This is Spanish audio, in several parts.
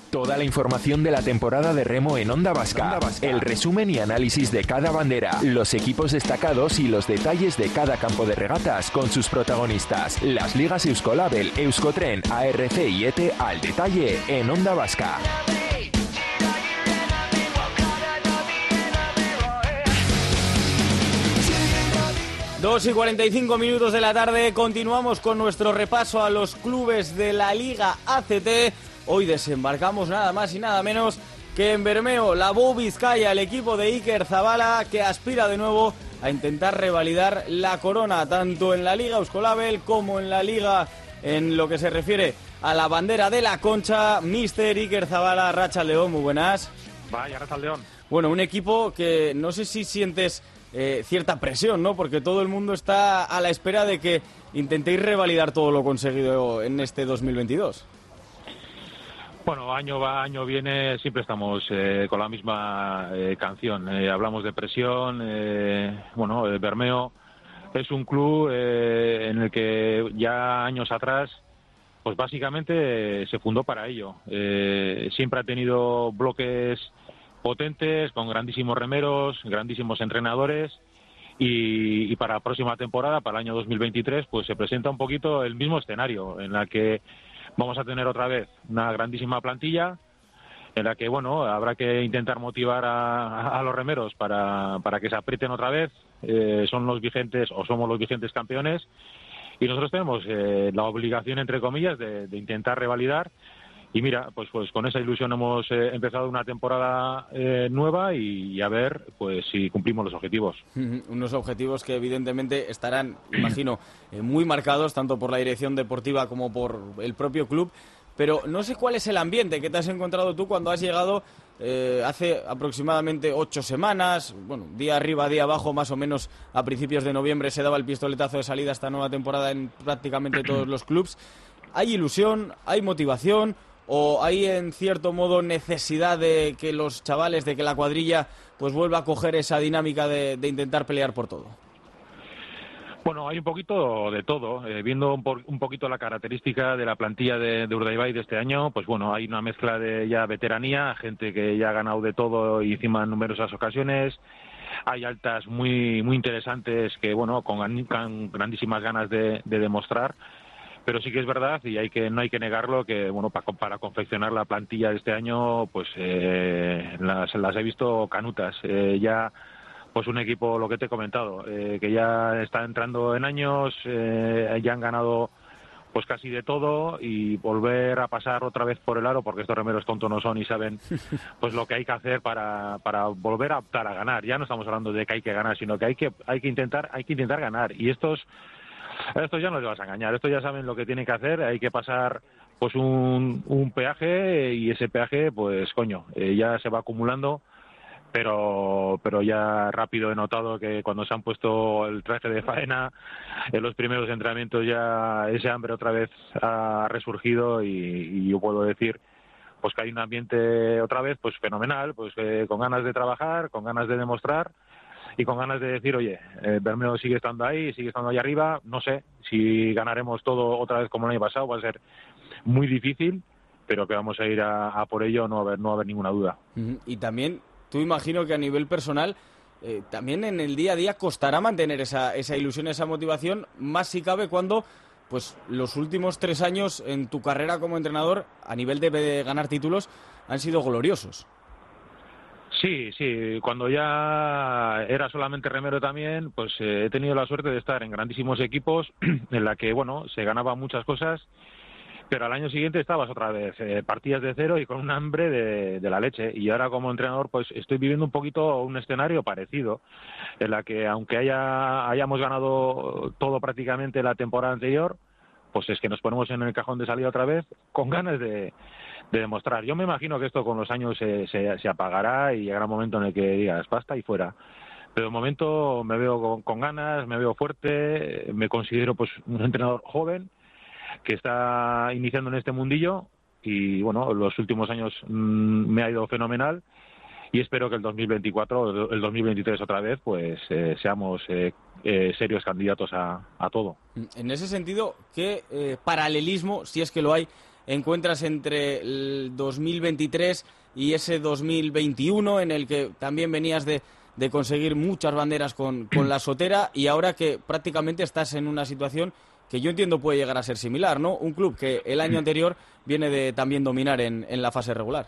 Toda la información de la temporada de remo en Onda Vasca. El resumen y análisis de cada bandera, los equipos destacados y los detalles de cada campo de regatas con sus protagonistas. Las ligas Euskolabel, Euskotren, ARC y ETE al detalle en Onda Vasca. 2:45 de la tarde, continuamos con nuestro repaso a los clubes de la Liga ACT. Hoy desembarcamos nada más y nada menos que en Bermeo, la Bou Vizcaya, el equipo de Iker Zabala, que aspira de nuevo a intentar revalidar la corona, tanto en la Liga Euskolabel como en la Liga en lo que se refiere a la bandera de la Concha. Mister Iker Zabala, Arratsaldeon, muy buenas. Vaya, Arratsaldeon. Bueno, un equipo que no sé si sientes cierta presión, ¿no? Porque todo el mundo está a la espera de que intentéis revalidar todo lo conseguido en este 2022. Bueno, año va, año viene, siempre estamos con la misma canción. Hablamos de presión. Bermeo es un club en el que ya años atrás, pues básicamente se fundó para ello. Siempre ha tenido bloques potentes, con grandísimos remeros, grandísimos entrenadores, y para la próxima temporada, para el año 2023, pues se presenta un poquito el mismo escenario, en la que vamos a tener otra vez una grandísima plantilla, en la que, bueno, habrá que intentar motivar a los remeros para que se aprieten otra vez. Son los vigentes, o somos los vigentes campeones, y nosotros tenemos la obligación, entre comillas, de intentar revalidar. Y mira, pues con esa ilusión hemos empezado una temporada nueva y a ver pues si cumplimos los objetivos. Unos objetivos que evidentemente estarán, imagino, muy marcados tanto por la dirección deportiva como por el propio club. Pero no sé cuál es el ambiente que te has encontrado tú cuando has llegado hace aproximadamente 8 semanas. Bueno, día arriba, día abajo, más o menos a principios de noviembre se daba el pistoletazo de salida a esta nueva temporada en prácticamente todos los clubs. ¿Hay ilusión? ¿Hay motivación? ¿O hay, en cierto modo, necesidad de que los chavales, de que la cuadrilla pues vuelva a coger esa dinámica de intentar pelear por todo? Bueno, hay un poquito de todo. Viendo un poquito la característica de la plantilla de Urdaibai de este año, pues bueno, hay una mezcla de ya veteranía, gente que ya ha ganado de todo y encima en numerosas ocasiones. Hay altas muy interesantes que, bueno, con grandísimas ganas de demostrar. Pero sí que es verdad, y no hay que negarlo, que bueno, para confeccionar la plantilla de este año, pues las he visto canutas. Ya pues un equipo, lo que te he comentado, que ya está entrando en años, ya han ganado pues casi de todo, y volver a pasar otra vez por el aro, porque estos remeros tontos no son y saben pues lo que hay que hacer para volver a optar a ganar. Ya no estamos hablando de que hay que ganar, sino que hay que intentar ganar. Y estos ya no les vas a engañar, estos ya saben lo que tienen que hacer. Hay que pasar pues un peaje, y ese peaje pues ya se va acumulando, pero ya rápido he notado que cuando se han puesto el traje de faena en los primeros entrenamientos, ya ese hambre otra vez ha resurgido, y yo puedo decir pues que hay un ambiente otra vez pues fenomenal, pues con ganas de trabajar, con ganas de demostrar y con ganas de decir, oye, Bermeo sigue estando ahí arriba. No sé si ganaremos todo otra vez como el año pasado, va a ser muy difícil, pero que vamos a ir a por ello, no va a haber ninguna duda. Y también, tú imagino que a nivel personal, también en el día a día costará mantener esa ilusión, esa motivación, más si cabe cuando pues los últimos 3 años en tu carrera como entrenador, a nivel de ganar títulos, han sido gloriosos. Sí, cuando ya era solamente remero también, pues he tenido la suerte de estar en grandísimos equipos en la que, bueno, se ganaban muchas cosas, pero al año siguiente estabas otra vez, partías de cero y con un hambre de la leche. Y ahora como entrenador pues estoy viviendo un poquito un escenario parecido, en la que aunque hayamos ganado todo prácticamente la temporada anterior, pues es que nos ponemos en el cajón de salida otra vez con ganas de demostrar. Yo me imagino que esto con los años se apagará y llegará un momento en el que digas basta y fuera. Pero de momento me veo con ganas, me veo fuerte, me considero pues un entrenador joven que está iniciando en este mundillo, y bueno, los últimos años me ha ido fenomenal, y espero que el 2024, el 2023 otra vez, pues seamos serios candidatos a todo. En ese sentido, ¿qué paralelismo, si es que lo hay, encuentras entre el 2023 y ese 2021 en el que también venías de conseguir muchas banderas con la Sotera, y ahora que prácticamente estás en una situación que yo entiendo puede llegar a ser similar, ¿no? Un club que el año anterior viene de también dominar en la fase regular.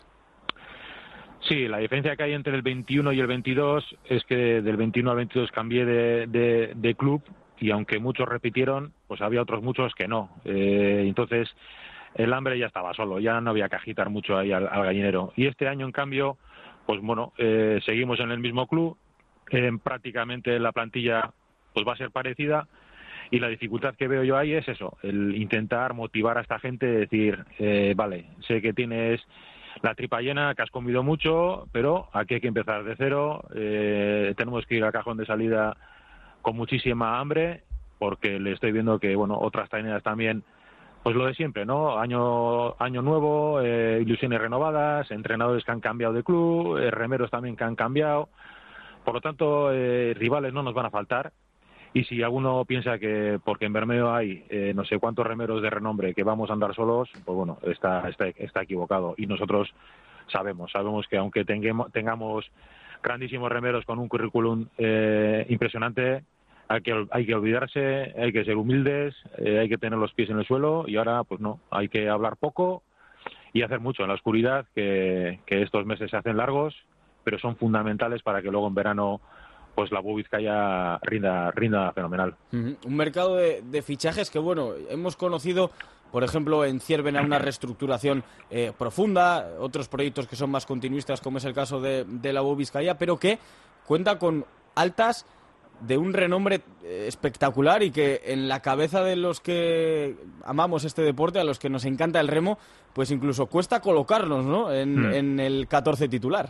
Sí, la diferencia que hay entre el 21 y el 22 es que del 21 al 22 cambié de club, y aunque muchos repitieron, pues había otros muchos que no. Entonces el hambre ya estaba solo, ya no había que agitar mucho ahí al gallinero. Y este año, en cambio, pues bueno, seguimos en el mismo club, prácticamente la plantilla pues va a ser parecida, y la dificultad que veo yo ahí es eso, el intentar motivar a esta gente, decir, vale, sé que tienes la tripa llena, que has comido mucho, pero aquí hay que empezar de cero, tenemos que ir al cajón de salida con muchísima hambre, porque le estoy viendo que, bueno, otras traineras también, pues lo de siempre, ¿no? Año nuevo, ilusiones renovadas, entrenadores que han cambiado de club, remeros también que han cambiado. Por lo tanto, rivales no nos van a faltar. Y si alguno piensa que porque en Bermeo hay no sé cuántos remeros de renombre que vamos a andar solos, pues bueno, está equivocado. Y nosotros sabemos que aunque tengamos grandísimos remeros con un currículum impresionante, hay que olvidarse, hay que ser humildes, hay que tener los pies en el suelo, y ahora pues no, hay que hablar poco y hacer mucho en la oscuridad, que estos meses se hacen largos, pero son fundamentales para que luego en verano pues la Bubi Vizcaya rinda fenomenal. Un mercado de fichajes que, bueno, hemos conocido, por ejemplo, en Ciervena una reestructuración profunda, otros proyectos que son más continuistas, como es el caso de la Bubi Vizcaya, pero que cuenta con altas de un renombre espectacular, y que en la cabeza de los que amamos este deporte, a los que nos encanta el remo, pues incluso cuesta colocarnos, ¿no?, en el 14 titular.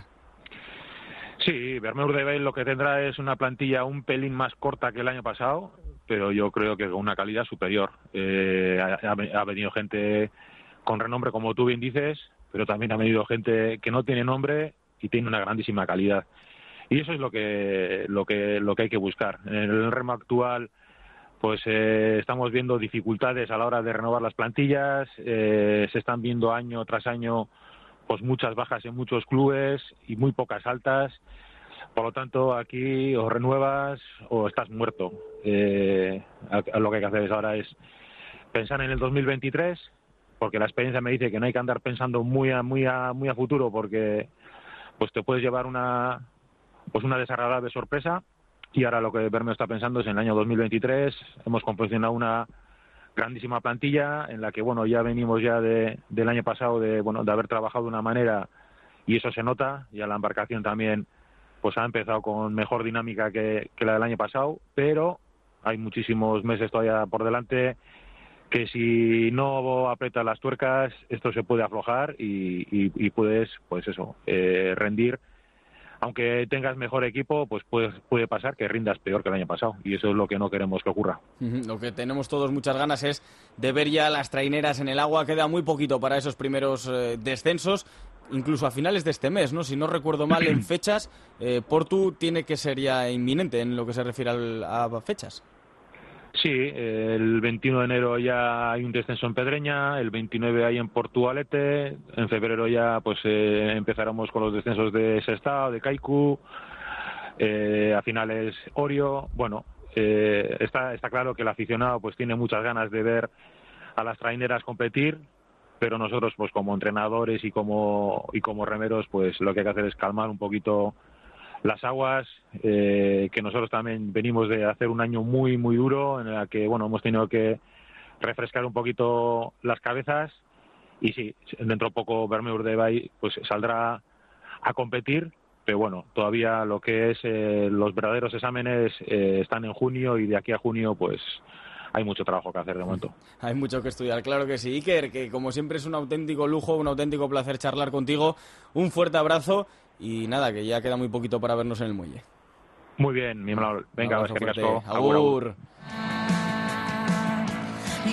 Sí, Bermeo Urdaibai lo que tendrá es una plantilla un pelín más corta que el año pasado, pero yo creo que con una calidad superior. Ha venido gente con renombre, como tú bien dices, pero también ha venido gente que no tiene nombre y tiene una grandísima calidad. Y eso es lo que hay que buscar. En el remo actual, pues estamos viendo dificultades a la hora de renovar las plantillas, se están viendo año tras año pues muchas bajas en muchos clubes y muy pocas altas. Por lo tanto, aquí o renuevas o estás muerto. Lo que hay que hacer ahora es pensar en el 2023, porque la experiencia me dice que no hay que andar pensando muy a futuro, porque pues te puedes llevar una desagradable sorpresa. Y ahora lo que Bermeo está pensando es en el año 2023. Hemos confeccionado una grandísima plantilla en la que, bueno, ya venimos ya del año pasado de haber trabajado de una manera, y eso se nota. Ya la embarcación también pues ha empezado con mejor dinámica que la del año pasado, pero hay muchísimos meses todavía por delante que si no aprietas las tuercas esto se puede aflojar y puedes pues eso, rendir. Aunque tengas mejor equipo, pues puede pasar que rindas peor que el año pasado, y eso es lo que no queremos que ocurra. Lo que tenemos todos muchas ganas es de ver ya las traineras en el agua. Queda muy poquito para esos primeros descensos, incluso a finales de este mes, ¿no? Si no recuerdo mal en fechas, Portu tiene que ser ya inminente en lo que se refiere a fechas. Sí, el 21 de enero ya hay un descenso en Pedreña, el 29 hay en Portugalete, en febrero ya pues empezaremos con los descensos de Sestao, de Kaiku, a finales Orio. Bueno, está claro que el aficionado pues tiene muchas ganas de ver a las traineras competir, pero nosotros pues como entrenadores y como remeros pues lo que hay que hacer es calmar un poquito las aguas, que nosotros también venimos de hacer un año muy muy duro en el que hemos tenido que refrescar un poquito las cabezas, y sí, dentro de poco Bermeo Urdaibai pues saldrá a competir, pero bueno, todavía lo que es los verdaderos exámenes están en junio, y de aquí a junio pues hay mucho trabajo que hacer de momento. Hay mucho que estudiar, claro que sí. Iker, que como siempre es un auténtico lujo, un auténtico placer charlar contigo. Un fuerte abrazo y nada, que ya queda muy poquito para vernos en el muelle. Muy bien, mi Manol. Venga, agur.